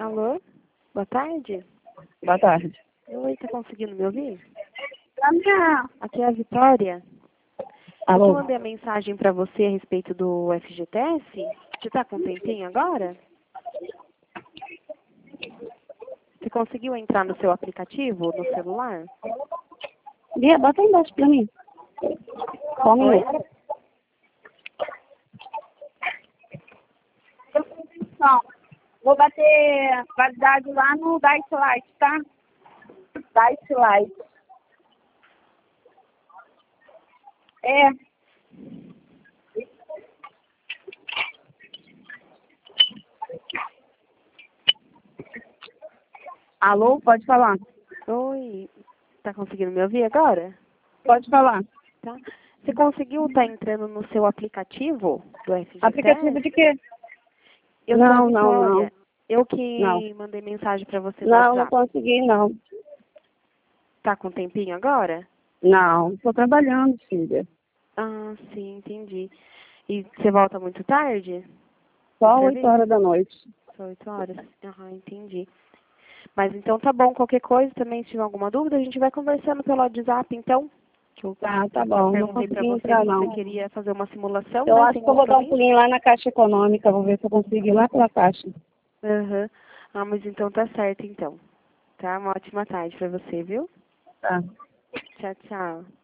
Alô? Boa tarde? Boa tarde. Oi, tá conseguindo me ouvir? Não. Aqui é a Vitória. Alô? Eu mandei a mensagem para você a respeito do FGTS. Você tá com um tempinho agora? Você conseguiu entrar no seu aplicativo, no celular? Bia, bota aí embaixo pra mim. Só um minuto. Vou bater validade lá no Dice Light, tá? Dice Light. É. Alô, pode falar. Oi, tá conseguindo me ouvir agora? Pode falar. Tá. Você conseguiu estar entrando no seu aplicativo do FGTS? Aplicativo de quê? Eu sou a Não. Vitória. Eu que Não. mandei mensagem para você no Não WhatsApp. consegui, não. Tá com um tempinho agora? Não, estou trabalhando, filha. Ah, sim, entendi. E você volta muito tarde? Só Do 8 serviço? horas da noite. Só 8 horas? Aham, entendi. Mas então tá bom, qualquer coisa também, se tiver alguma dúvida, a gente vai conversando pelo WhatsApp, então. Que eu Tá bom. Não perguntei pra consegui você entrar, se você não. queria fazer uma simulação, Eu né, acho sem que eu vou dar um compromisso. pulinho lá na Caixa Econômica. Vou ver se eu consigo ir lá pela Caixa. Aham. Ah, mas então tá certo, então. Tá? Uma ótima tarde pra você, viu? Tá. Tchau, tchau.